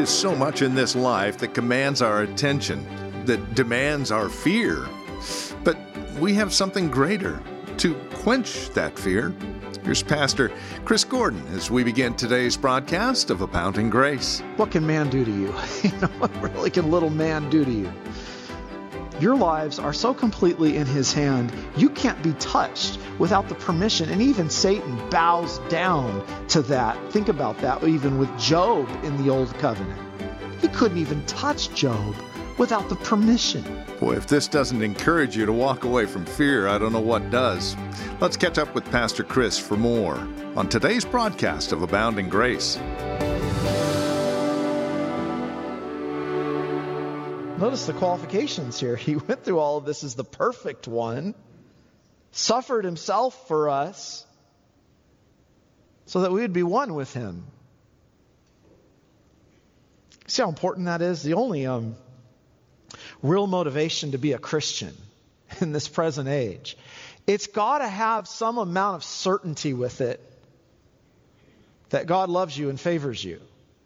is so much in this life that commands our attention, that demands our fear. But we have something greater to quench that fear. Here's Pastor Chris Gordon as we begin today's broadcast of Abounding Grace. What can man do to you? What really can little man do to you? Your lives are so completely in his hand, you can't be touched without the permission. And even Satan bows down to that. Think about that, even with Job in the Old Covenant. He couldn't even touch Job without the permission. Boy, if this doesn't encourage you to walk away from fear, I don't know what does. Let's catch up with Pastor Chris for more on today's broadcast of Abounding Grace. Notice the qualifications here. He went through all of this as the perfect one, suffered himself for us so that we would be one with him. See how important that is? The only real motivation to be a Christian in this present age, it's got to have some amount of certainty with it that God loves you and favors you.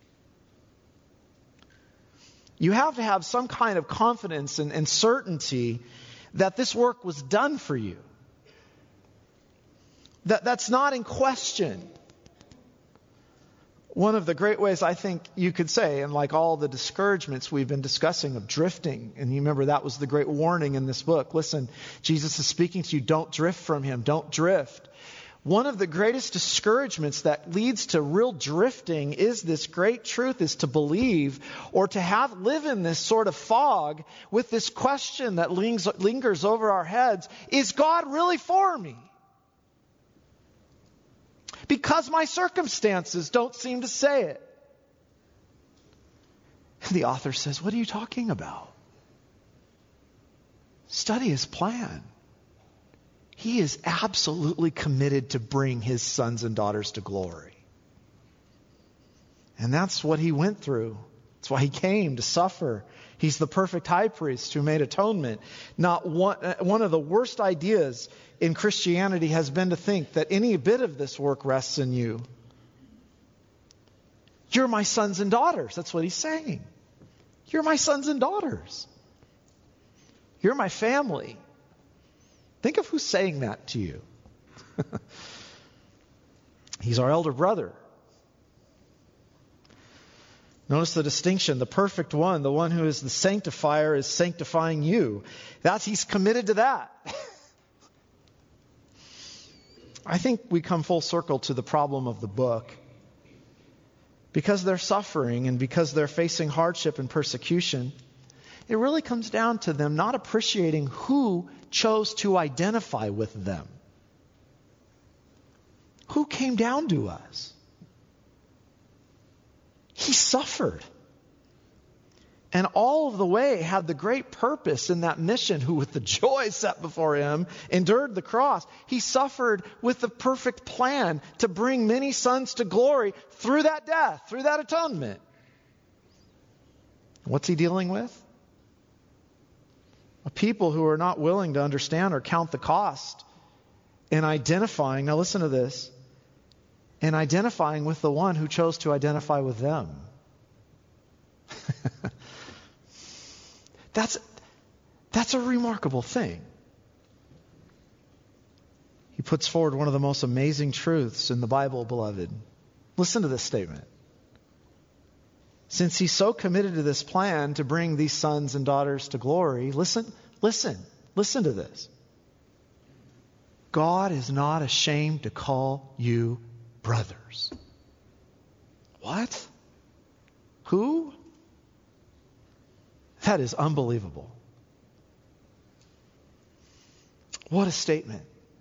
You have to have some kind of confidence and certainty that this work was done for you. That's not in question. One of the great ways I think you could say, and like all the discouragements we've been discussing of drifting, and you remember that was the great warning in this book. Listen, Jesus is speaking to you. Don't drift from him. Don't drift. One of the greatest discouragements that leads to real drifting is this great truth, is to believe or to live in this sort of fog with this question that lingers over our heads. Is God really for me? Because my circumstances don't seem to say it. And the author says, what are you talking about? Study his plan. He is absolutely committed to bring his sons and daughters to glory. And that's what he went through. That's why he came to suffer. He's the perfect high priest who made atonement. Not one of the worst ideas in Christianity has been to think that any bit of this work rests in you. You're my sons and daughters. That's what he's saying. You're my sons and daughters. You're my family. Think of who's saying that to you. He's our elder brother. Notice the distinction. The perfect one, the one who is the sanctifier, is sanctifying you. He's committed to that. I think we come full circle to the problem of the book. Because they're suffering and because they're facing hardship and persecution, it really comes down to them not appreciating who chose to identify with them. Who came down to us? He suffered. And all of the way had the great purpose in that mission, who with the joy set before him endured the cross. He suffered with the perfect plan to bring many sons to glory through that death, through that atonement. What's he dealing with? A people who are not willing to understand or count the cost in identifying, now listen to this, in identifying with the one who chose to identify with them. That's a remarkable thing. He puts forward one of the most amazing truths in the Bible, beloved. Listen to this statement. Since he's so committed to this plan to bring these sons and daughters to glory, listen to this. God is not ashamed to call you brothers. What? Who? That is unbelievable. What a statement.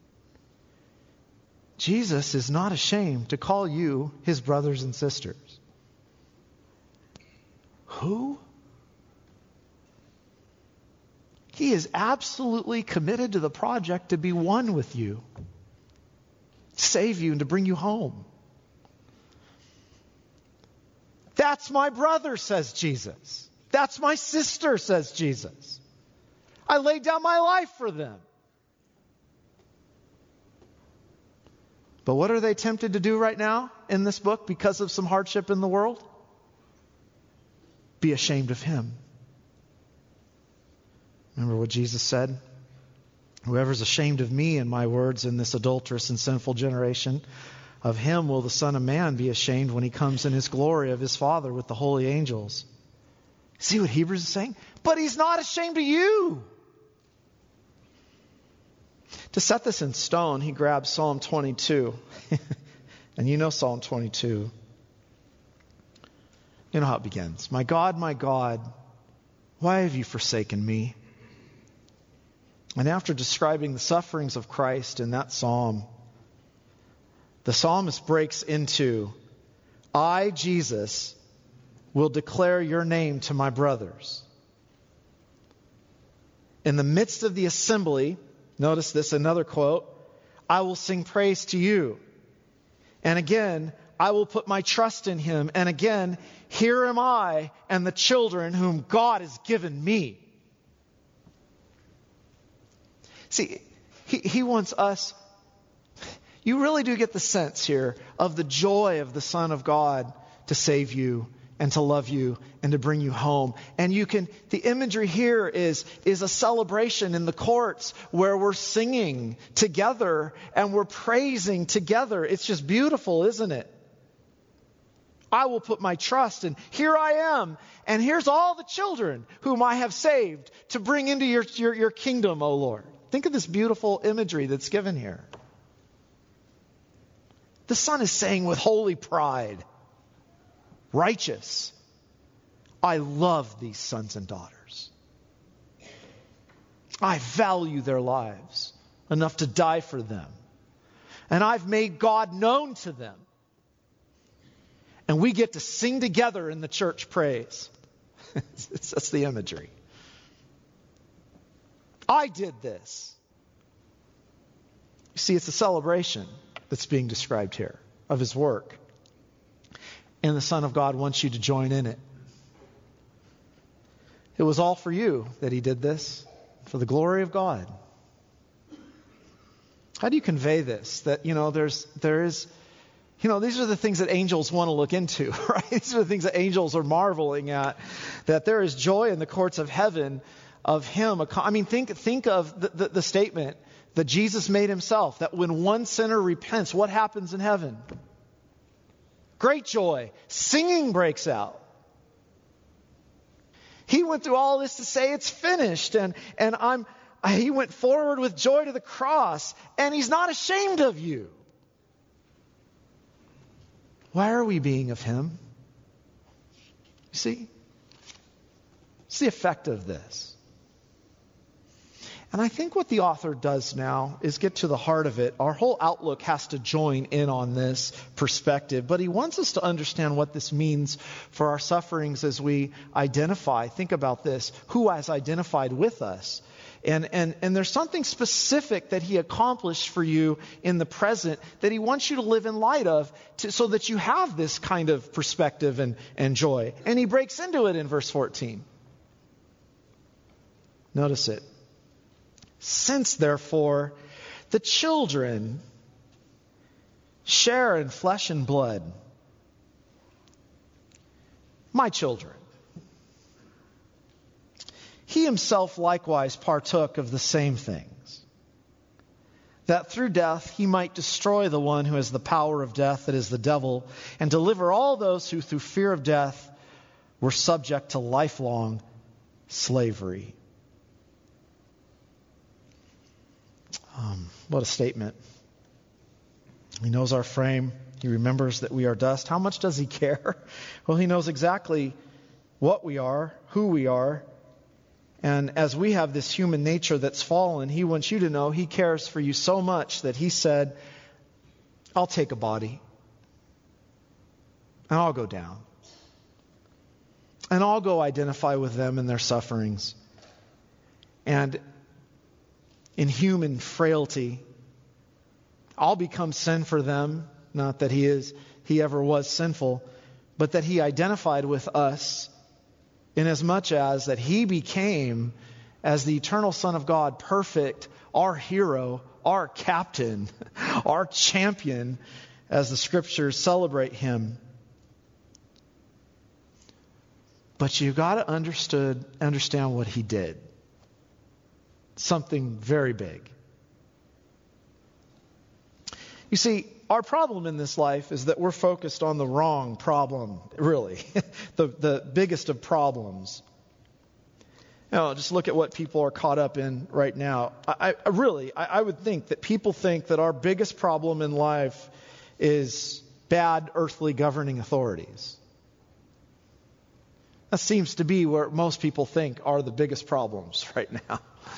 Jesus is not ashamed to call you his brothers and sisters. Who? He is absolutely committed to the project to be one with you, to save you and to bring you home. That's my brother, says Jesus. That's my sister, says Jesus. I laid down my life for them. But what are they tempted to do right now in this book because of some hardship in the world? be ashamed of him. Remember what Jesus said? Whoever's ashamed of me and my words in this adulterous and sinful generation, of him will the Son of Man be ashamed when he comes in his glory of his Father with the holy angels. See what Hebrews is saying? But he's not ashamed of you. To set this in stone, he grabs Psalm 22. And you know Psalm 22. You know how it begins. My God, why have you forsaken me? And after describing the sufferings of Christ in that psalm, the psalmist breaks into, I, Jesus, will declare your name to my brothers. In the midst of the assembly, notice this, another quote, I will sing praise to you. And again, I will put my trust in him. And again, here am I and the children whom God has given me. See, he wants us, you really do get the sense here of the joy of the Son of God to save you and to love you and to bring you home. And the imagery here is a celebration in the courts where we're singing together and we're praising together. It's just beautiful, isn't it? I will put my trust in, here I am, and here's all the children whom I have saved to bring into your kingdom, O Lord. Think of this beautiful imagery that's given here. The Son is saying with holy pride, righteous, I love these sons and daughters. I value their lives enough to die for them. And I've made God known to them. And we get to sing together in the church praise. That's the imagery. I did this. You see, it's a celebration that's being described here of his work. And the Son of God wants you to join in it. It was all for you that he did this, for the glory of God. How do you convey this? That, there is, these are the things that angels want to look into, right? These are the things that angels are marveling at. That there is joy in the courts of heaven of him. I mean, think of the statement that Jesus made himself, that when one sinner repents, what happens in heaven? Great joy. Singing breaks out. He went through all this to say it's finished. And he went forward with joy to the cross. And he's not ashamed of you. Why are we being of him? You see? It's the effect of this. And I think what the author does now is get to the heart of it. Our whole outlook has to join in on this perspective. But he wants us to understand what this means for our sufferings as we identify. Think about this. Who has identified with us? And there's something specific that he accomplished for you in the present that he wants you to live in light of so that you have this kind of perspective and joy. And he breaks into it in verse 14. Notice it. Since, therefore, the children share in flesh and blood, my children, he himself likewise partook of the same things, that through death he might destroy the one who has the power of death, that is the devil, and deliver all those who through fear of death were subject to lifelong slavery. What a statement. He knows our frame. He remembers that we are dust. How much does he care? Well, he knows exactly what we are, who we are. And as we have this human nature that's fallen, he wants you to know he cares for you so much that he said, I'll take a body. And I'll go down. And I'll go identify with them in their sufferings. And in human frailty, I'll become sin for them. Not that he ever was sinful, but that he identified with us inasmuch as that he became, as the eternal Son of God, perfect, our hero, our captain, our champion, as the scriptures celebrate him. But you got to understand what he did. Something very big. You see, our problem in this life is that we're focused on the wrong problem, really. the biggest of problems. Just look at what people are caught up in right now. I would think that people think that our biggest problem in life is bad earthly governing authorities. That seems to be where most people think are the biggest problems right now.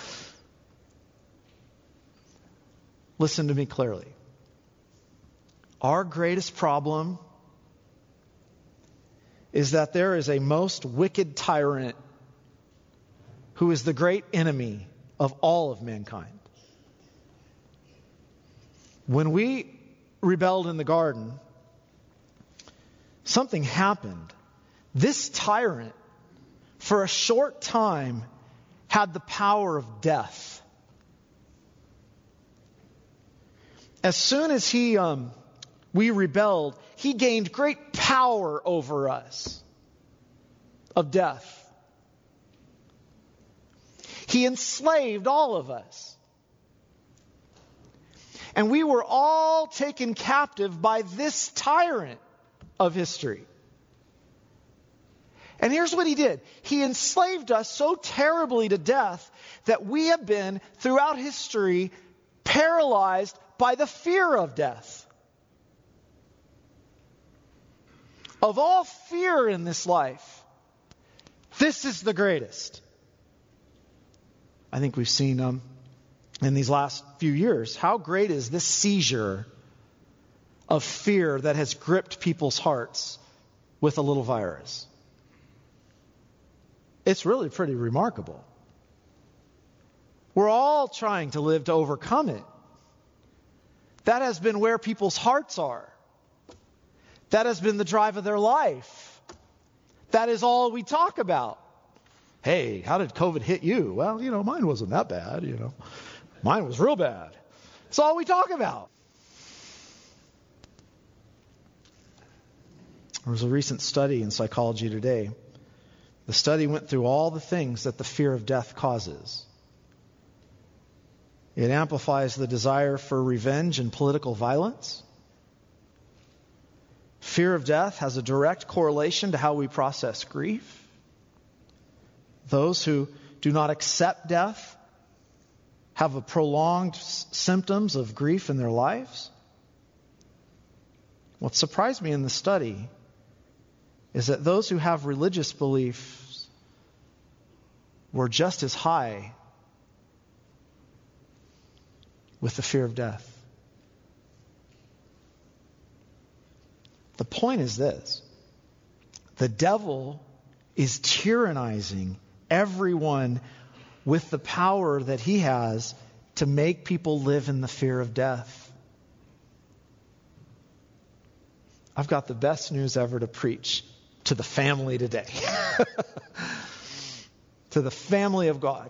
Listen to me clearly. Our greatest problem is that there is a most wicked tyrant who is the great enemy of all of mankind. When we rebelled in the garden, something happened. This tyrant, for a short time, had the power of death. As soon as we rebelled, he gained great power over us of death. He enslaved all of us. And we were all taken captive by this tyrant of history. And here's what he did. He enslaved us so terribly to death that we have been, throughout history, paralyzed by the fear of death. Of all fear in this life, this is the greatest. I think we've seen in these last few years, how great is this seizure of fear that has gripped people's hearts with a little virus. It's really pretty remarkable. We're all trying to live to overcome it. That has been where people's hearts are. That has been the drive of their life. That is all we talk about. Hey, how did COVID hit you? Well, mine wasn't that bad, Mine was real bad. That's all we talk about. There was a recent study in Psychology Today. The study went through all the things that the fear of death causes. It amplifies the desire for revenge and political violence. Fear of death has a direct correlation to how we process grief. Those who do not accept death have a prolonged symptoms of grief in their lives. What surprised me in the study is that those who have religious beliefs were just as high with the fear of death. The point is this: the devil is tyrannizing everyone with the power that he has to make people live in the fear of death. I've got the best news ever to preach to the family today. To the family of God.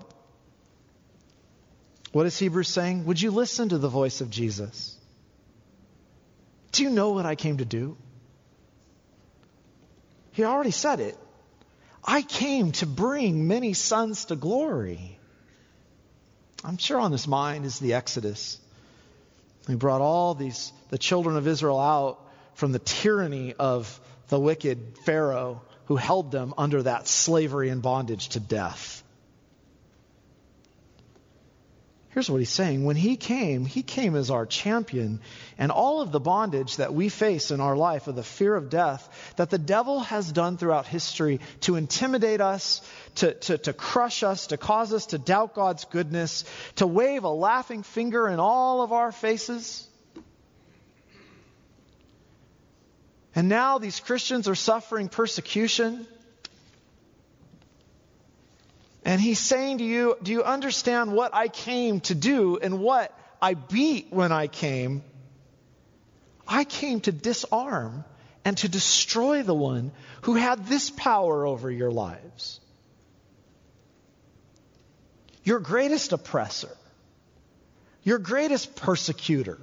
What is Hebrews saying? Would you listen to the voice of Jesus? Do you know what I came to do? He already said it. I came to bring many sons to glory. I'm sure on his mind is the Exodus. He brought all the children of Israel out from the tyranny of the wicked Pharaoh who held them under that slavery and bondage to death. Here's what he's saying. When he came as our champion. And all of the bondage that we face in our life of the fear of death that the devil has done throughout history to intimidate us, to crush us, to cause us to doubt God's goodness, to wave a laughing finger in all of our faces. And now these Christians are suffering persecution. And he's saying to you, do you understand what I came to do and what I beat when I came? I came to disarm and to destroy the one who had this power over your lives. Your greatest oppressor, your greatest persecutor,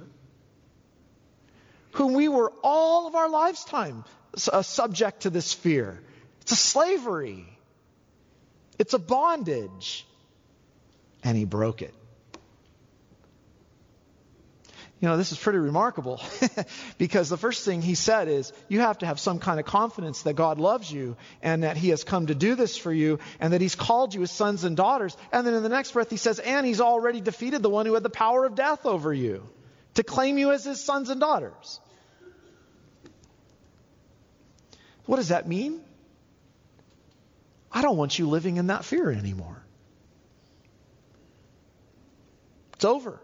whom we were all of our lifetime subject to this fear. It's a slavery. It's a bondage. And he broke it. You know, this is pretty remarkable because the first thing he said is you have to have some kind of confidence that God loves you and that he has come to do this for you and that he's called you as sons and daughters. And then in the next breath he says, and he's already defeated the one who had the power of death over you to claim you as his sons and daughters. What does that mean? I don't want you living in that fear anymore. It's over.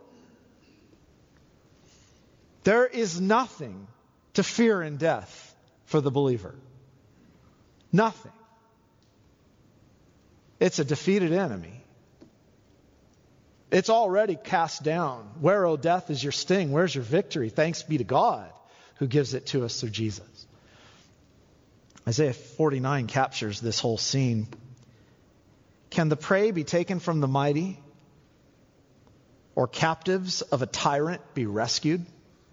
There is nothing to fear in death for the believer. Nothing. It's a defeated enemy. It's already cast down. Where, O death, is your sting? Where's your victory? Thanks be to God who gives it to us through Jesus. Isaiah 49 captures this whole scene. Can the prey be taken from the mighty, or captives of a tyrant be rescued?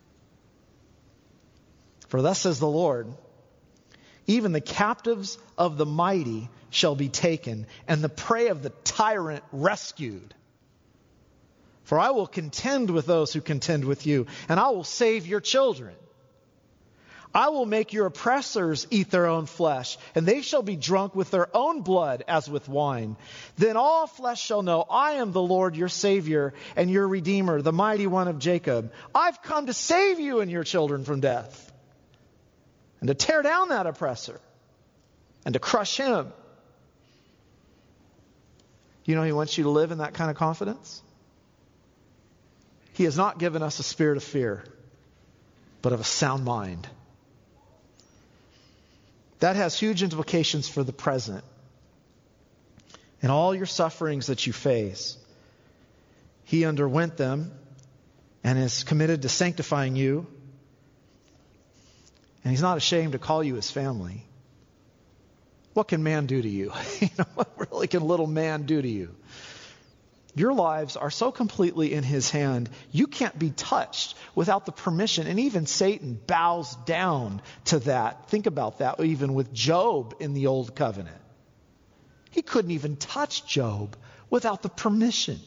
For thus says the Lord, even the captives of the mighty shall be taken, and the prey of the tyrant rescued. For I will contend with those who contend with you, and I will save your children. I will make your oppressors eat their own flesh, and they shall be drunk with their own blood as with wine. Then all flesh shall know I am the Lord your Savior and your Redeemer, the mighty one of Jacob. I've come to save you and your children from death, and to tear down that oppressor, and to crush him. You know, he wants you to live in that kind of confidence. He has not given us a spirit of fear, but of a sound mind. That has huge implications for the present. And all your sufferings that you face, he underwent them and is committed to sanctifying you. And he's not ashamed to call you his family. What can man do to you? What really can little man do to you? Your lives are so completely in his hand, you can't be touched without the permission. And even Satan bows down to that. Think about that, even with Job in the Old Covenant. He couldn't even touch Job without the permission.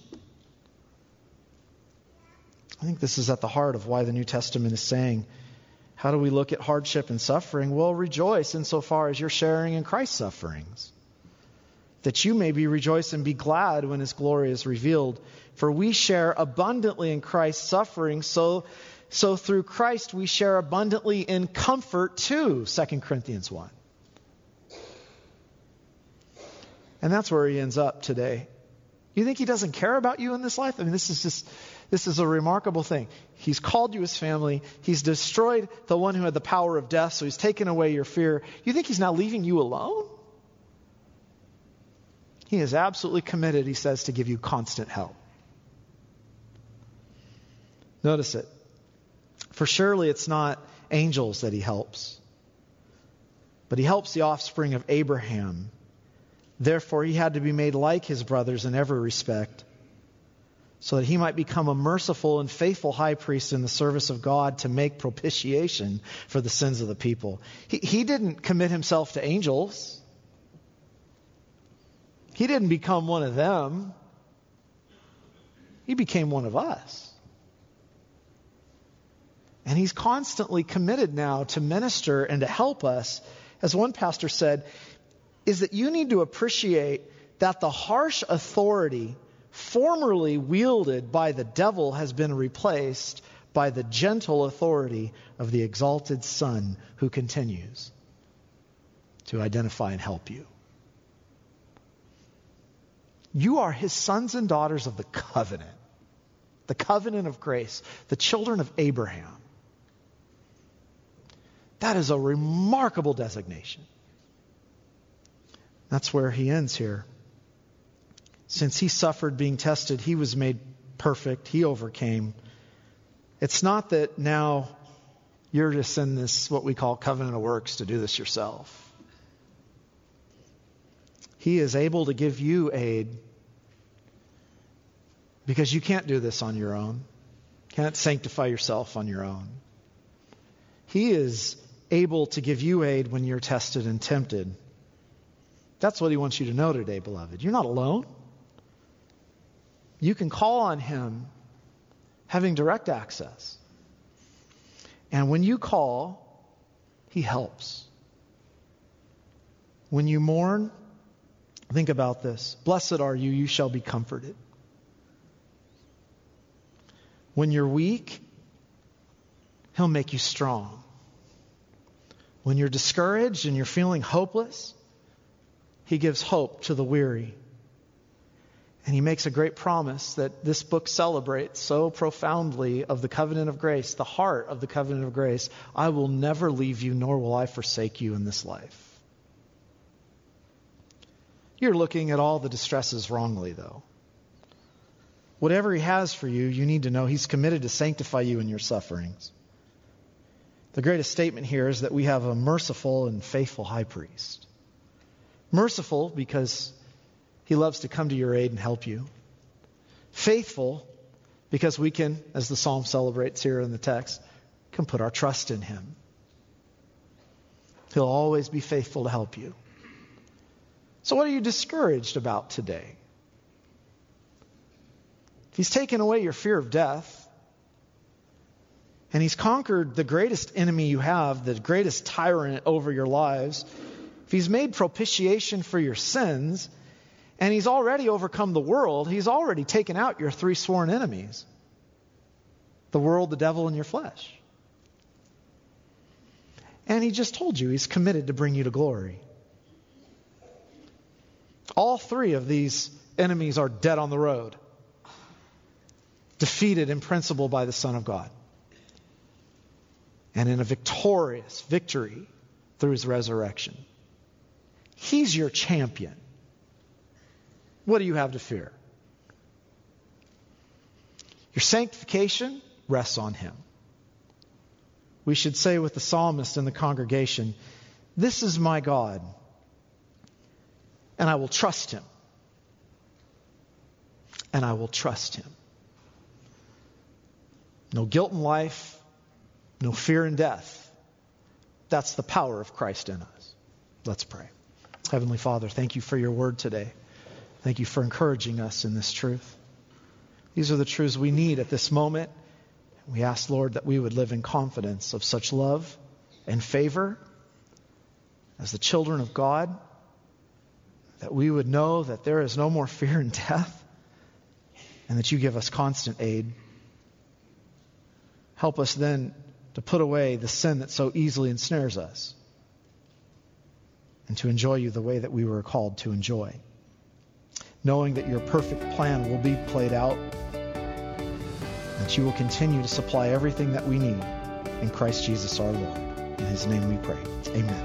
I think this is at the heart of why the New Testament is saying, how do we look at hardship and suffering? Well, rejoice insofar as you're sharing in Christ's sufferings, that you may be rejoiced and be glad when his glory is revealed. For we share abundantly in Christ's suffering, so through Christ we share abundantly in comfort too, 2 Corinthians 1. And that's where he ends up today. You think he doesn't care about you in this life? I mean, this is a remarkable thing. He's called you his family. He's destroyed the one who had the power of death, so he's taken away your fear. You think he's now leaving you alone? He is absolutely committed, he says, to give you constant help. Notice it. For surely it's not angels that he helps, but he helps the offspring of Abraham. Therefore, he had to be made like his brothers in every respect, so that he might become a merciful and faithful high priest in the service of God to make propitiation for the sins of the people. He didn't commit himself to angels. He didn't become one of them. He became one of us. And he's constantly committed now to minister and to help us. As one pastor said, is that you need to appreciate that the harsh authority formerly wielded by the devil has been replaced by the gentle authority of the exalted Son who continues to identify and help you. You are his sons and daughters of the covenant of grace, the children of Abraham. That is a remarkable designation. That's where he ends here. Since he suffered being tested, he was made perfect. He overcame. It's not that now you're just in this, what we call covenant of works, to do this yourself. He is able to give you aid because you can't do this on your own. Can't sanctify yourself on your own. He is able to give you aid when you're tested and tempted. That's what he wants you to know today, beloved. You're not alone. You can call on him having direct access. And when you call, he helps. When you mourn, think about this. Blessed are you, you shall be comforted. When you're weak, he'll make you strong. When you're discouraged and you're feeling hopeless, he gives hope to the weary. And he makes a great promise that this book celebrates so profoundly of the covenant of grace, the heart of the covenant of grace. I will never leave you, nor will I forsake you in this life. You're looking at all the distresses wrongly, though. Whatever he has for you, you need to know he's committed to sanctify you in your sufferings. The greatest statement here is that we have a merciful and faithful high priest. Merciful because he loves to come to your aid and help you. Faithful because we can, as the psalm celebrates here in the text, can put our trust in him. He'll always be faithful to help you. So what are you discouraged about today? If he's taken away your fear of death, and he's conquered the greatest enemy you have, the greatest tyrant over your lives, if he's made propitiation for your sins, and he's already overcome the world, he's already taken out your three sworn enemies. The world, the devil, and your flesh. And he just told you he's committed to bring you to glory. All three of these enemies are dead on the road. Defeated in principle by the Son of God. And in a victorious victory through his resurrection. He's your champion. What do you have to fear? Your sanctification rests on him. We should say with the psalmist in the congregation, this is my God, and I will trust him. And I will trust him. No guilt in life, no fear in death. That's the power of Christ in us. Let's pray. Heavenly Father, thank you for your word today. Thank you for encouraging us in this truth. These are the truths we need at this moment. We ask, Lord, that we would live in confidence of such love and favor as the children of God, that we would know that there is no more fear in death, and that you give us constant aid. Help us then to put away the sin that so easily ensnares us, and to enjoy you the way that we were called to enjoy, knowing that your perfect plan will be played out, that you will continue to supply everything that we need in Christ Jesus our Lord. In his name we pray. Amen.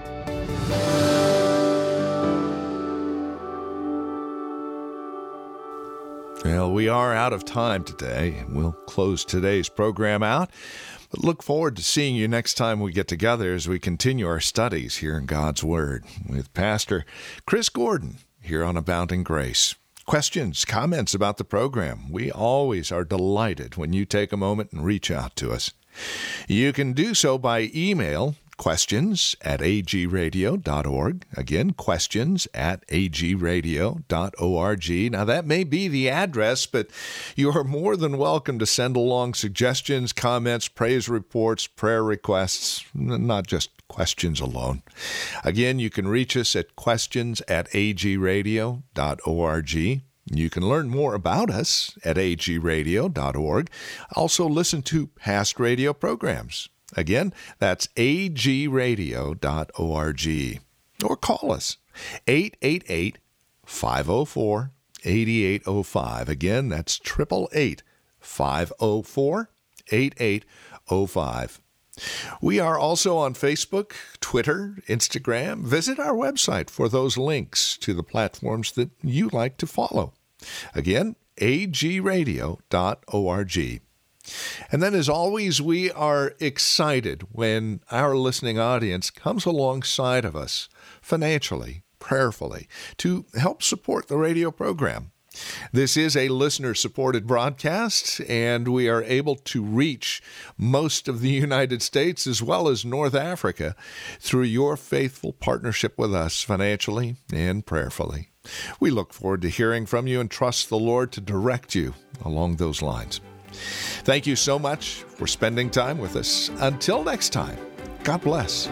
Well, we are out of time today, and we'll close today's program out. But look forward to seeing you next time we get together as we continue our studies here in God's Word with Pastor Chris Gordon here on Abounding Grace. Questions, comments about the program. We always are delighted when you take a moment and reach out to us. You can do so by email, questions@agradio.org. Again, questions@agradio.org. Now, that may be the address, but you are more than welcome to send along suggestions, comments, praise reports, prayer requests, not just questions alone. Again, you can reach us at questions@agradio.org. You can learn more about us at agradio.org. Also, listen to past radio programs. Again, that's agradio.org. Or call us, 888-504-8805. Again, that's 888-504-8805. We are also on Facebook, Twitter, Instagram. Visit our website for those links to the platforms that you like to follow. Again, agradio.org. And then, as always, we are excited when our listening audience comes alongside of us financially, prayerfully, to help support the radio program. This is a listener-supported broadcast, and we are able to reach most of the United States as well as North Africa through your faithful partnership with us financially and prayerfully. We look forward to hearing from you and trust the Lord to direct you along those lines. Thank you so much for spending time with us. Until next time, God bless.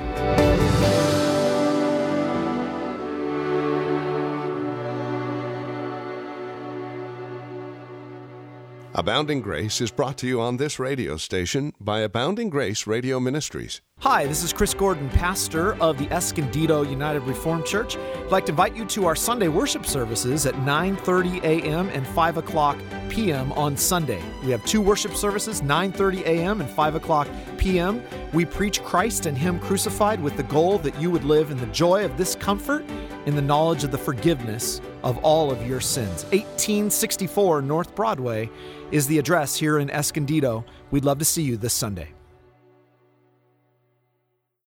Abounding Grace is brought to you on this radio station by Abounding Grace Radio Ministries. Hi, this is Chris Gordon, pastor of the Escondido United Reformed Church. I'd like to invite you to our Sunday worship services at 9:30 a.m. and 5 o'clock p.m. on Sunday. We have two worship services, 9:30 a.m. and 5 o'clock p.m. We preach Christ and Him crucified with the goal that you would live in the joy of this comfort, in the knowledge of the forgiveness of all of your sins. 1864 North Broadway is the address here in Escondido. We'd love to see you this Sunday.